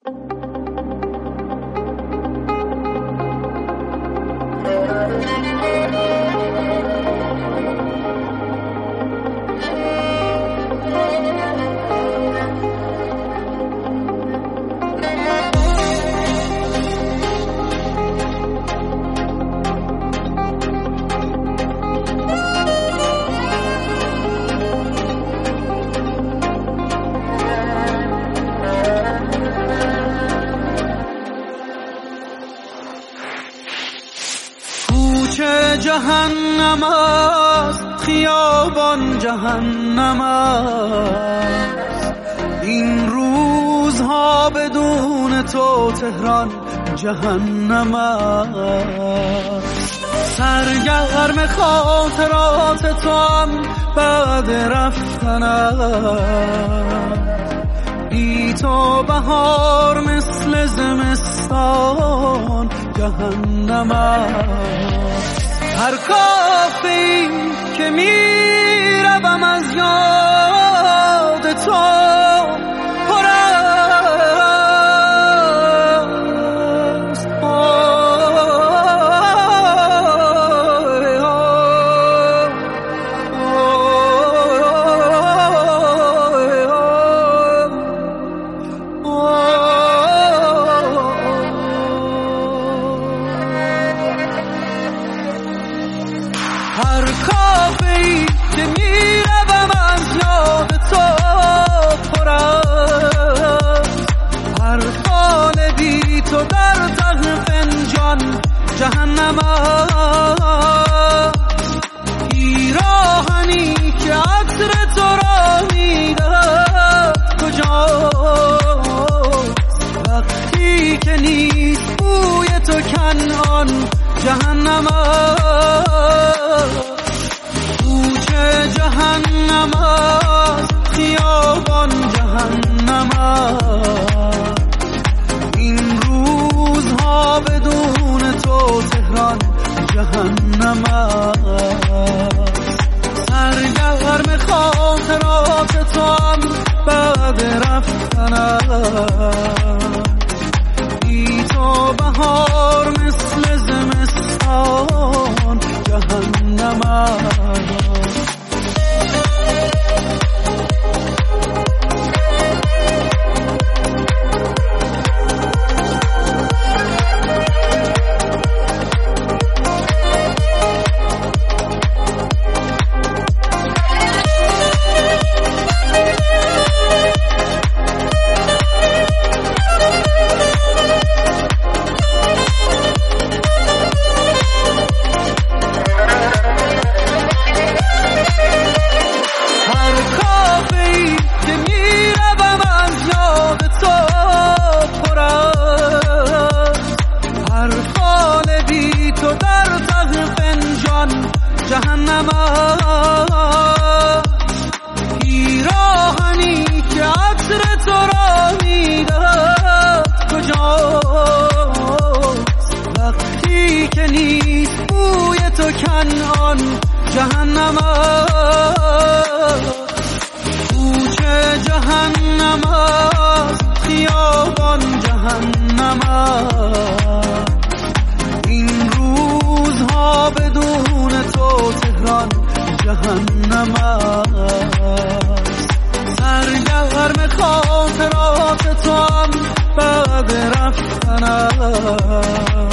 جهنم است، خیابان جهنم است، این روزها بدون تو تهران جهنم است. سرگرم خاطرات تو هم بعد رفتنم، بی تو بهار مثل زمستان جهنم است. هر کافی که میروم از یاد تو پر است. هر کافی که میروم از یاد تو پر است. هر خانه بی تو در ته فنجان جهنم است. پیراهنی که عطر تو را میدهد کجاست؟ وقتی که نیست بوی تو کنعان جهنم است. کوچه جهنم است، خیابان جهنم است، این روزها بدون تو تهران جهنم است. سرگرم خاطرات تو هم بعد رفتنم، بی تو بهار مثل زمستان جهنم است. جهنم است. پیراهنی که عطر تو را میدهد کجاست؟ وقتی که نیست بوی تو کنعان جهنم است. کوچه جهنم است، خیابان جهنم است، این روزها بدون تو تهران جهنم است. سرگرم خاطرات تو هم بعد رفتنم،